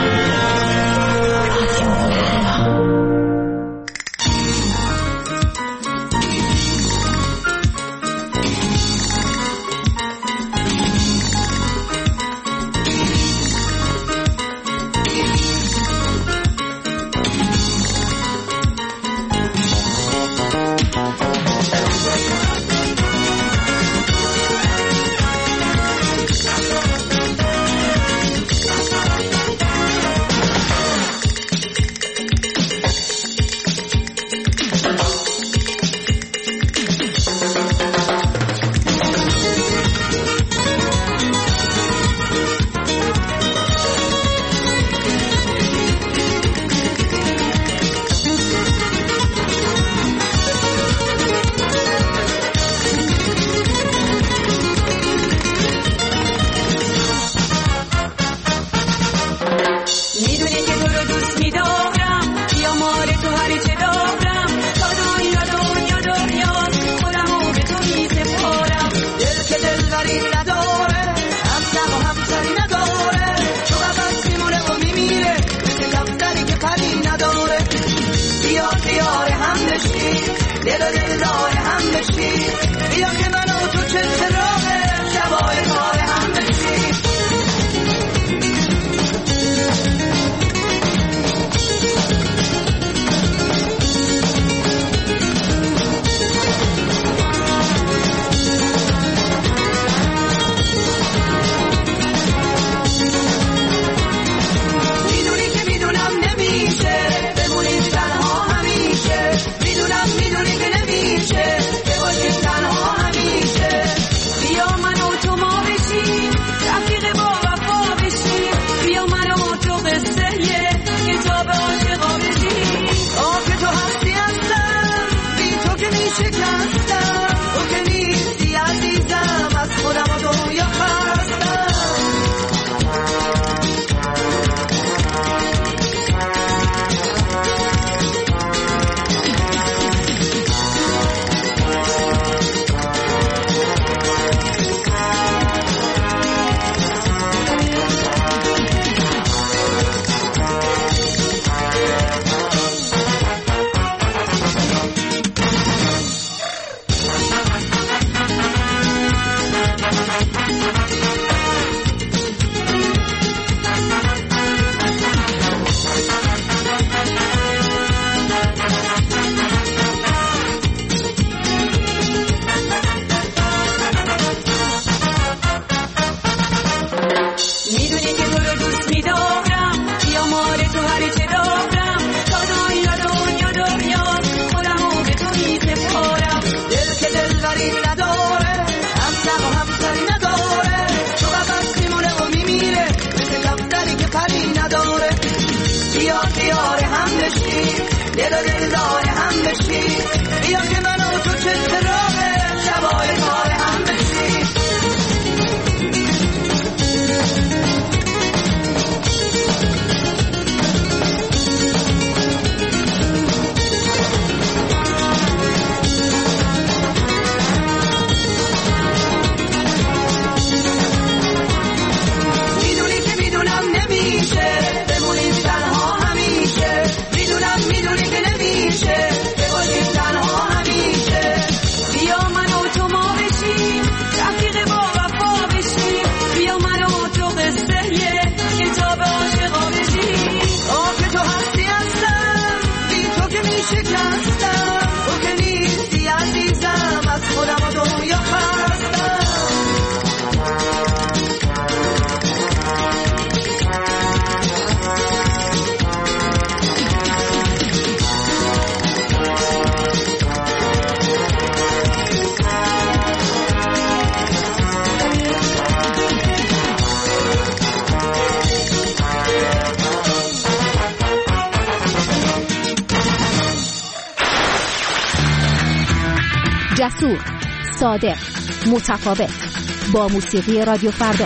جسور، صادق، متفاوت، با موسیقی رادیو فردا.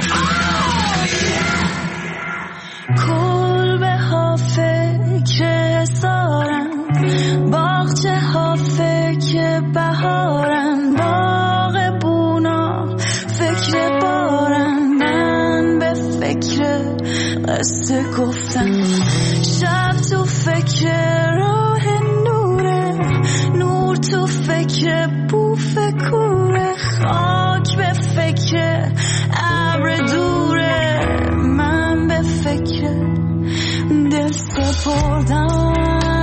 کلبه ها فکر حسارن، باغچه ها فکر بهارن، باغ بونا فکر بارن، من به فکر قصه گفتن. شب تو فکر راه نوره، نور تو فکر بوف کوره، خاک به فکر ابر دوره، من به فکر دل سپردم.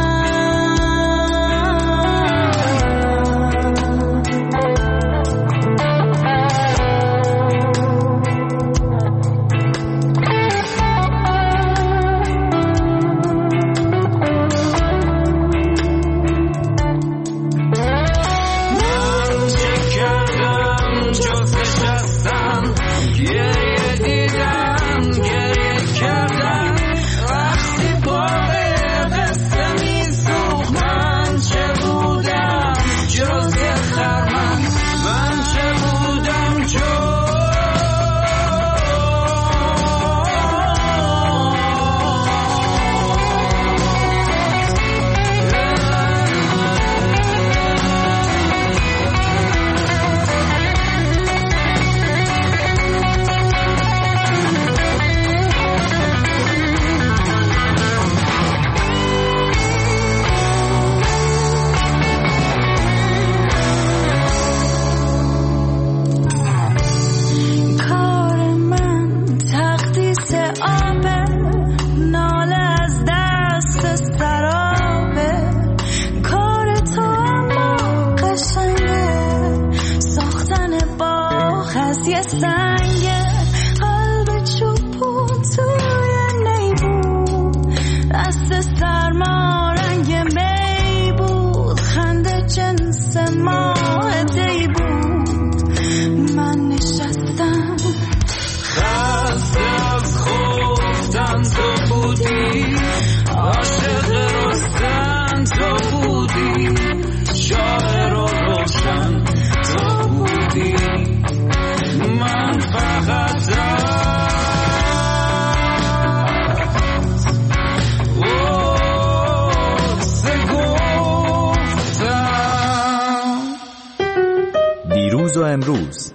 دیروز و امروز،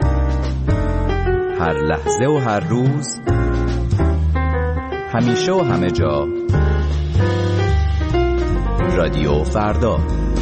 هر لحظه و هر روز، همیشه و همه جا، رادیو فردا.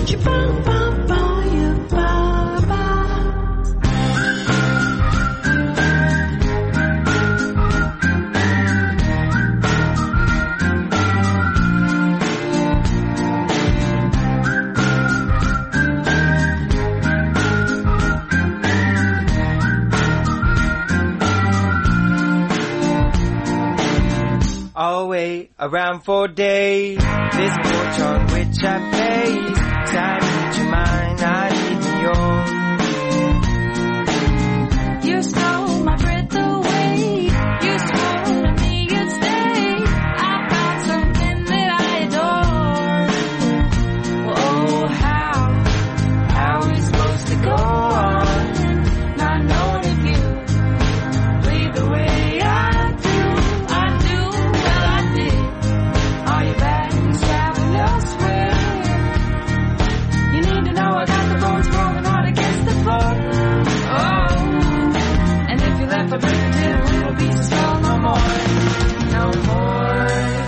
Away around for days, this porch on which I pace. I need your mind, I need yours. You stole my breath away. You swore to me you'd stay. I found something that I adore. Oh, how are we supposed to go on? Not knowing if you bleed the way I do. Well, I did. Are you back and traveling elsewhere? You need to know I got the bones rolling hard against the floor. Oh, and if you left for breaking dinner, it'll be so no more, no more.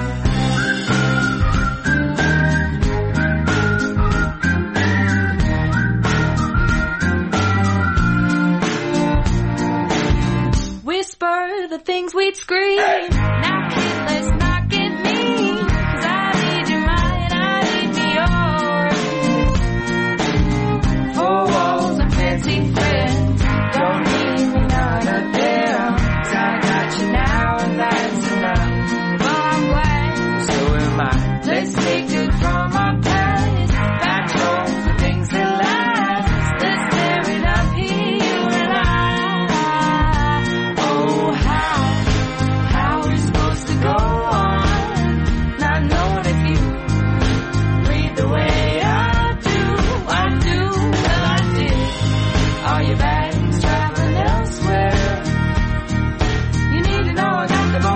Whisper the things we'd scream. Now kid, let's not get mean. 'Cause I need your mind, I need yours. Four walls and fancy friends don't need me none of them. 'Cause I got you now and that's enough. Well, I'm glad, So am I. let's take good from our past. Back home for things that last. Let's tear it up here, you and I. Oh, how are we supposed to go on? Not knowing if you breathe the way I do. Well, I did. Are your bags traveling elsewhere? You need to know I got the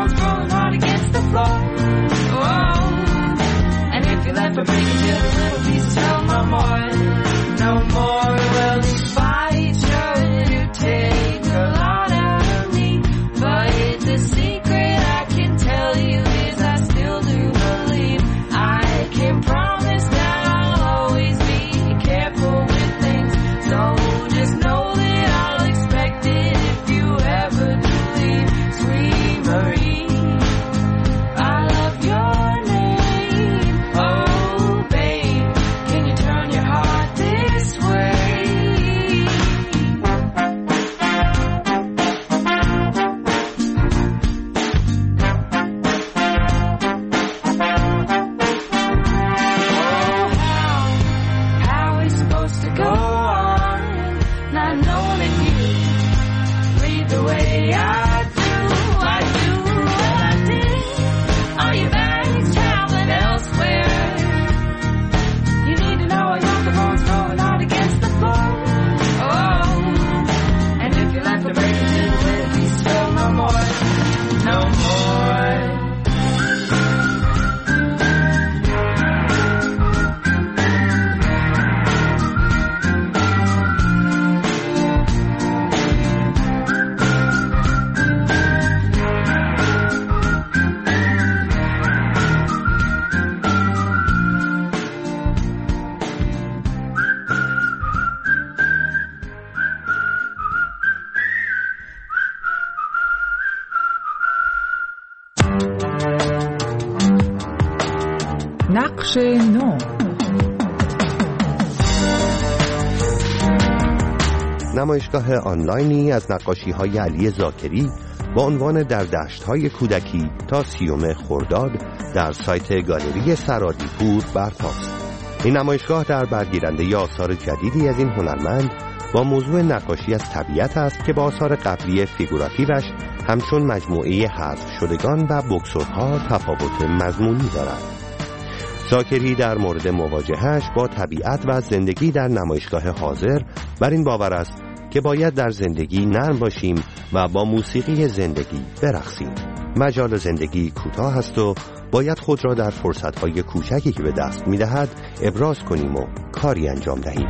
نقش نو. نمایشگاه آنلاینی از نقاشی‌های علی ذاکری با عنوان در دشت‌های کودکی تا 30 خرداد در سایت گالری سرادیپور برپاست. این نمایشگاه در برگیرنده آثار جدیدی از این هنرمند با موضوع نقاشی از طبیعت است که با آثار قبلی فیگوراتیوش همچون مجموعه حذف شدگان و بوکسورها تفاوت مضمونی دارد. ذاکری در مورد مواجهش با طبیعت و زندگی در نمایشگاه حاضر بر این باور است که باید در زندگی نرم باشیم و با موسیقی زندگی برقصیم. مجال زندگی کوتاه است و باید خود را در فرصت‌های کوچکی که به دست می‌دهد ابراز کنیم و کاری انجام دهیم.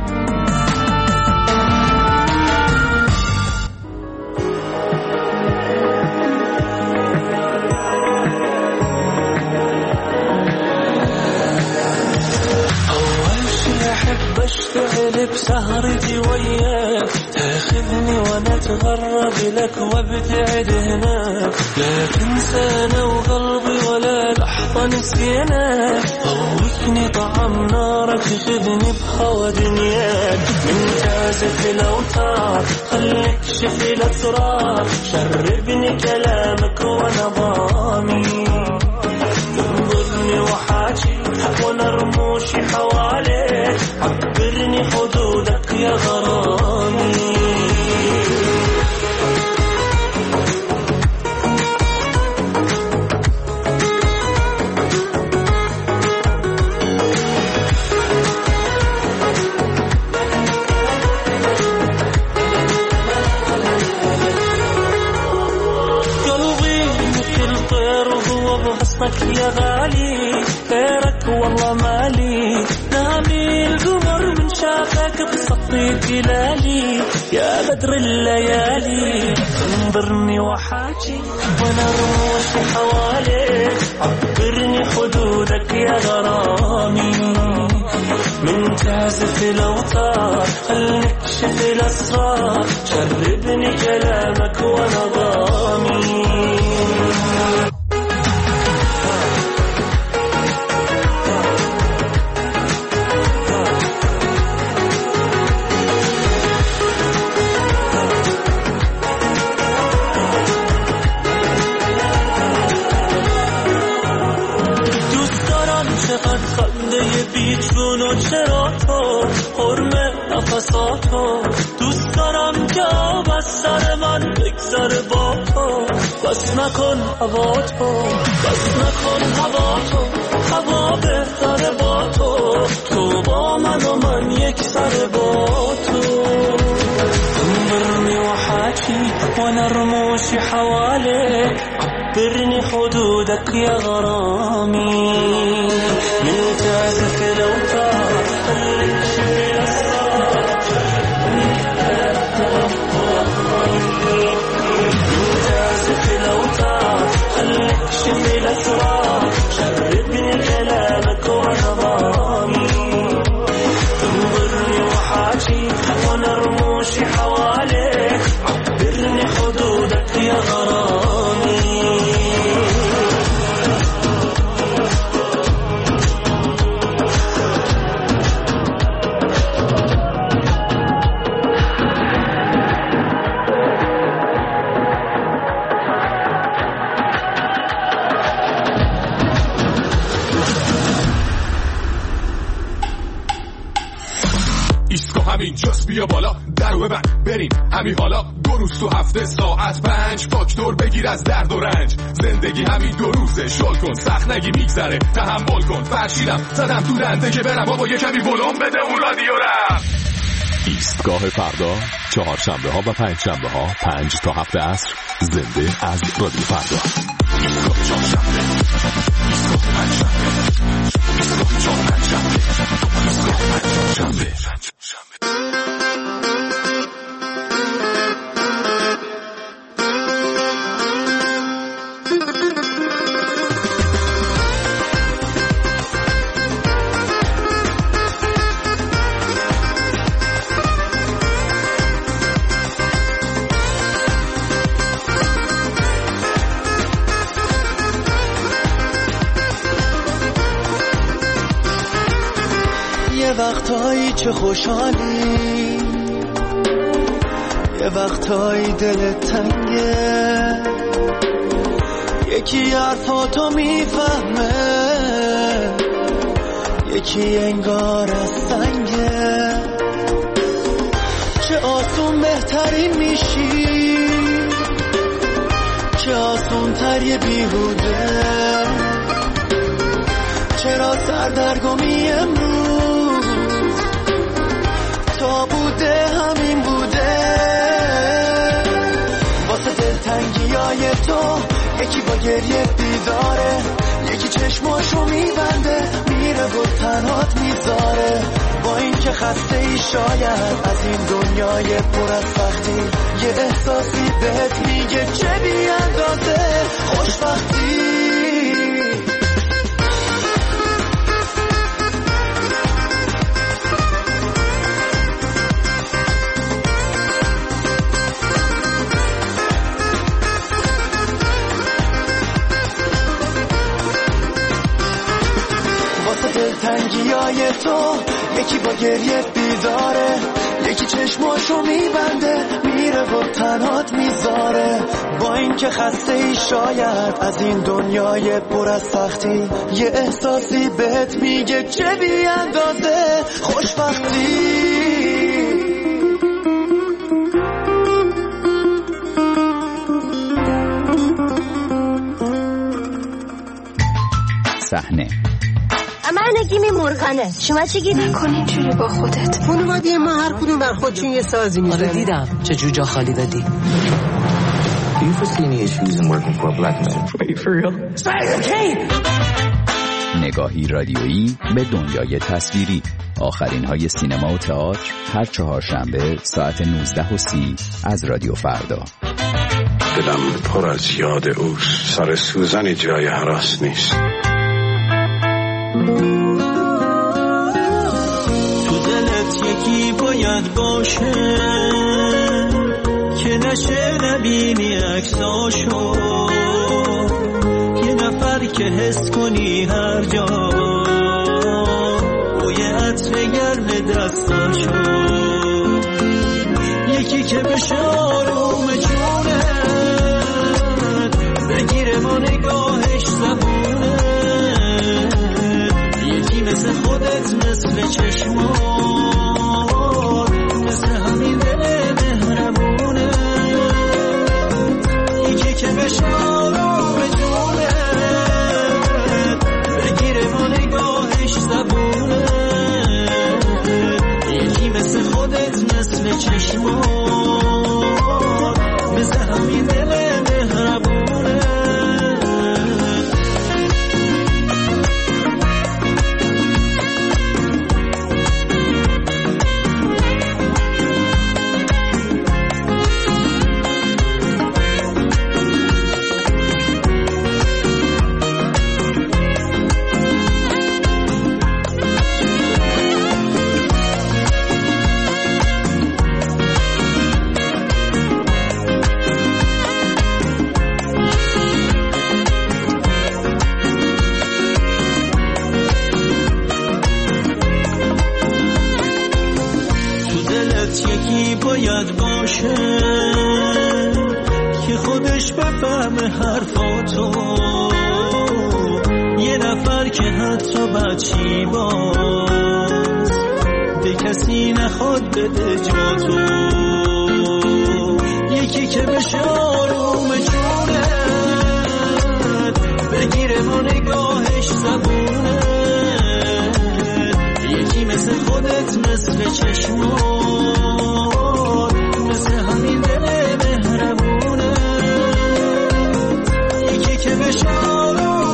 بسهرتي وياك تاخذني وانا اتغرب لك وابتعد هناك لا تنسى انا وقلبي ولا لحظة نسيناك ضوّكني طعم نارك خذني بهوا دنياك من تعزف الاوتار خليك شفي الاسرار شربني كلامك وانا ضامي انظرني وحاجي وانا رموشي حواليك عبرني حدودك يا غرامي قلبي مثل طير وهو بغصنك يا غالي غيرك والله مالي نامي القمر من شافك بصفي كلالي يا بدر الليالي انظرني وحاجي وانا روحي حواليك عبرني حدودك يا غرامي من تعزف الاوتار خليك شفي الاسرار شربني كلامك وانا ضامي بیچون چرا تو حرم نفساتو دوست دارم که آب از سر من بگذره با تو بس نکن هوا تو بس نکن هوا تو هوا بهتره با تو تو با من و من یک سر با تو انظرني وحاجي وانا رموشي حواليك عبرني حدودك يا غرامي من تعزف الاوتار خليك شفي الاسرار من تعزف الاوتار خليك شفي الاسرار شربني كلامك وانا ضامي انظرني وحاجي وانا رموشي حواليك عبرني حدودك يا غرامي اینجاست بیا بالا درو ببند بریم همین حالا 2 روز تو هفته ساعت 5 فاکتور بگیر از درد و رنج زندگی همین 2 روزه شل کن سخت نگی میگذره تحمل کن فرشیدم زدم تو دنده که برم بابا یه کمی ولوم بده اون رادیو رم. ایستگاه فردا 4 شنبه ها و 5 شنبه ها 5 تا 7 عصر زنده از رادیو فردا. ایستگاه 4 شنبه ایستگاه 5 شنبه ایستگاه 4 5 شنبه ایستگاه 5 شنبه. یه وقتایی چه خوشحالی، یه وقتایی دلت تنگه، یکی حرفاتو میفهمه، یکی انگار از سنگه. چه آسون بهترین میشی، چه آسون تر یه بیهوده. چرا سردرگمی امروز تا بوده همین بوده. واسه دلتنگیای تو یکی با گریه بیداره، یکی چشماشو میبنده میره و تنهات میذاره. با این که خسته ای شاید از این دنیای پر از سختی، یه احساسی بهت میگه چه بی اندازه خوشبختی. دلتنگیای تو یکی با گریه بیداره، یکی چشماشو میبنده میره و تنهات میذاره. با این که خسته ای شاید از این دنیای پر از سختی، یه احساسی بهت میگه چه بی اندازه خوشبختی. صحنه من نگیمی مرغنه، شما چی گیری؟ نکن اینجوری با خودت. خانواده ما هر کدوم بر خودشون یه سازی میزنه. آره دیدم چه جور جا خالی دادی. Do you foresee any issues in working for a black man? Wait, for real? نگاهی رادیویی به دنیای تصویری. آخرین های سینما و تئاتر هر چهارشنبه ساعت 19:30 از رادیو فردا. دلم پر از یاد اوست، سر سوزن جای هراس نیست. تو دلت یکی باید باشه که نشه نبینی عکساشو، یه نفر که حس کنی هر جا بوی عطر گرم دستاشو، یکی که بشه آروم جونت بگیره با نگاهش زبونه، یکی مثل خودت مثل چشمات مثل همین دل مهربونه، یکی که بشه آروم جونت بگیره با نگاهش زبونه، یکی مثل خودت مثل چشمات مثل همین دل مهربونه. باید باشه که خودش بفهمه حرفاتو، یه نفر که حتی بچی باز به کسی نخواد بده جاتو، یکی که بشه آروم جونت بگیره با نگاهش زبونه، یکی مثل خودت مثل چشمات مثل همین دل مهربونه، یکی که بشه آروم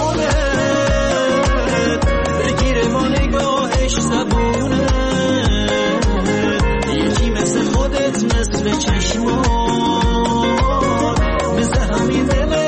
جونت بگیره با نگاهش زبونه، یکی مثل خودت مثل چشمات مثل همین دل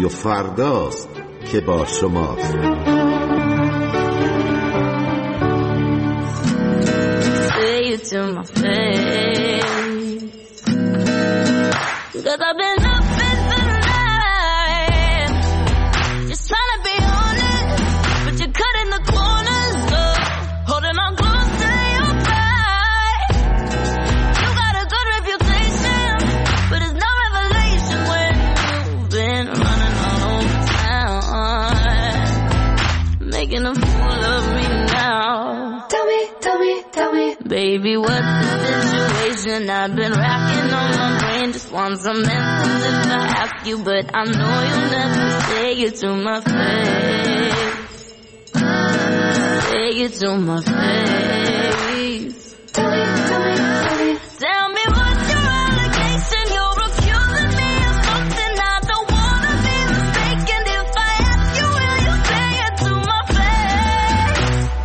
فرداست که با شماست. Say it to my face, 'cause I've been up in the night, just trying to be honest, but you're cutting the corners, holding on close to your pride. You got a good reputation, but it's no revelation when you've been running all over town, making a fool of me now. Tell me, baby, what's the situation? I've been racking on my brain, just want some answers if I ask you, but I know you'll never say it to my face. Say it to my face. Tell me what's your allegation? You're accusing me of something I don't wanna be mistaken. If I ask you, will you say it to my face?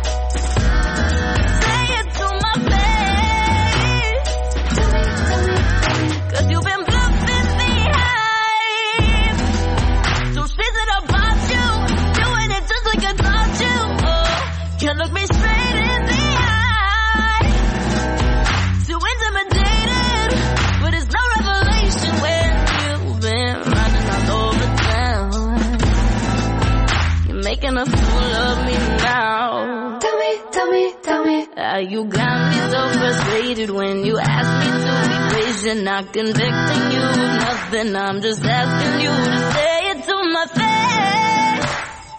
Say it to my face. 'Cause you've been bluffing me high, so spit it about you, doing it just like I taught you. Can't look me straight in the eye, too intimidated, but it's no revelation when you've been running all over town. You're making a fool of me now. Tell me, you got me so frustrated when you ask me to be patient, not convicting you of nothing. I'm just asking you to say it to my face.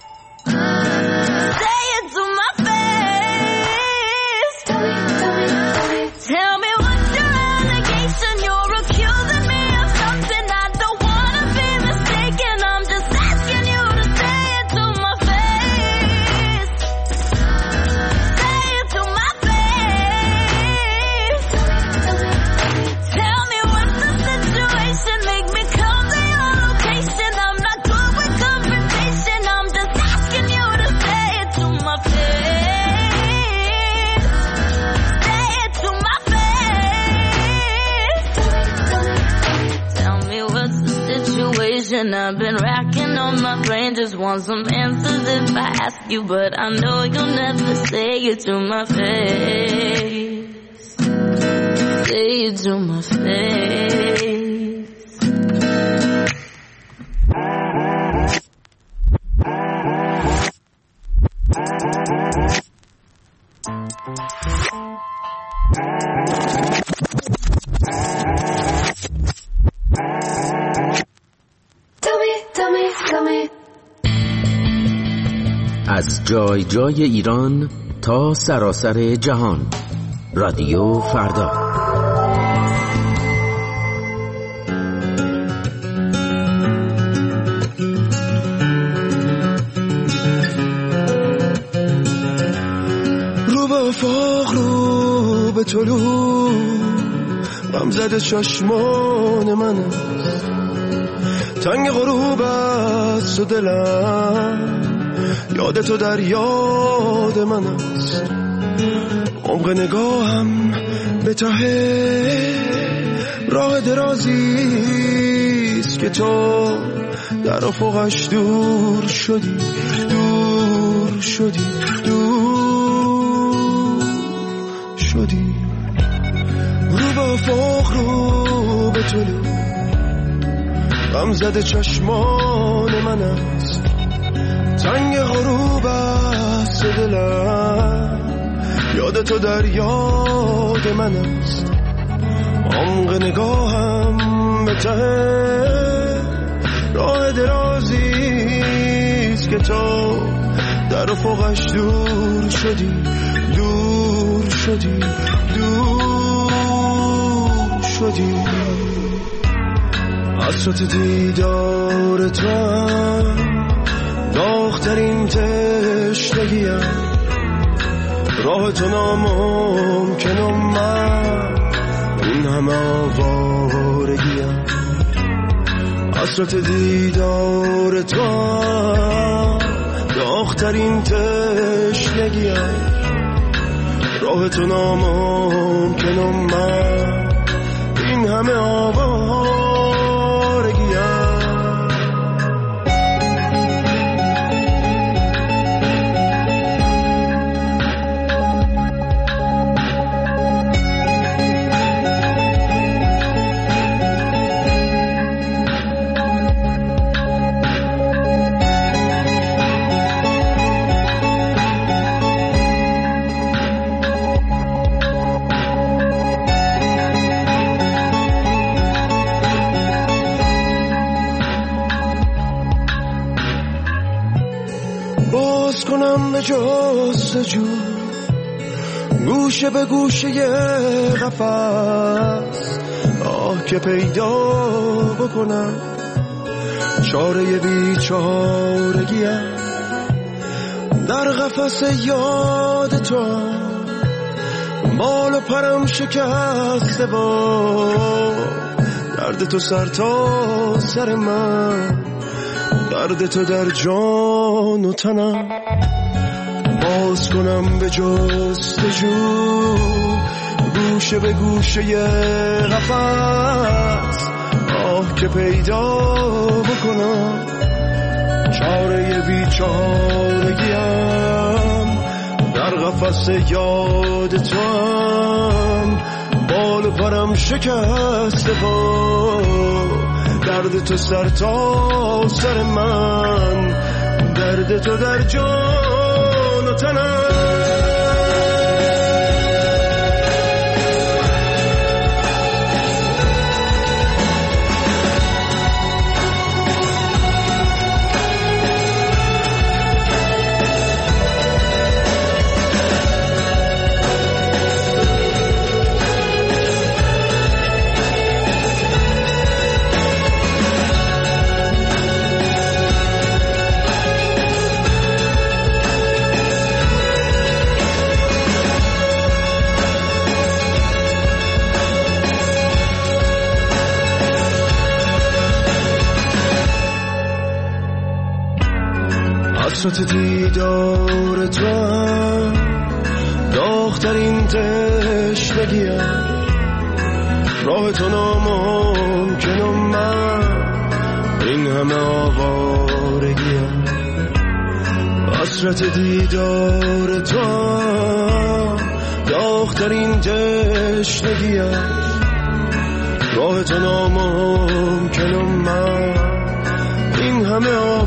Say it to my face. Tell me what's your allegation? You're accusing me of something I don't wanna be mistaken. I'm just asking you to say it to my face. Say it to my face. Tell me what's the situation? Make me come to your location. I'm not good with confrontation. I'm just asking you to say it to my face. Say it to my face. Tell me what's the situation? I've been racking on my brain, just want some answers if I ask you, but I know you'll never say it to my face. Say it to my face. Tell me. از جای جای ایران تا سراسر جهان، رادیو فردا. رو به افاق، رو به طلوع، غمزده چشمان من است، تنگ غروب است و دلم یاد تو در یاد من است. عمق نگاهم به ته راه درازیست که تو در افقش دور شدی، دور شدی، دور شدی. رو به افاق، رو به طلوع، غمزده چشمان من است، تنگ غروب است دلم یاد تو در یاد من است. عمق نگاهم به ته راه درازیست که تو در افقش دور شدی، دور شدی، دور شدی. حسرت دیدار تو داغ‌ترین تشنگیم، راه تو ناممکنم، من این همه آوارگیم. حسرت دیدار تو داغ‌ترین تشنگیم، راه تو ناممکنم، من این همه آوارگیم. باز کنم به جستجو گوشه به گوشه قفس آه که پیدا بکنم چاره بیچارگیم در قفس یاد تو بال و پرم شکسته با درد تو سر تا سر من درد تو در جان و تنم باز کنم به جستجو گوشه به گوشه قفس آه که پیدا بکنم چاره بیچارگیم در قفس یاد تو هم بال و پرم شکسته با درد تو سر تا سر من درد تو در جان و تنم حسرت دیدار تو هم داغ‌ترین تشنگیم راه تو ناممکنم من این همه آوارگیم حسرت دیدار تو هم داغ‌ترین تشنگیم راه تو ناممکنم من این همه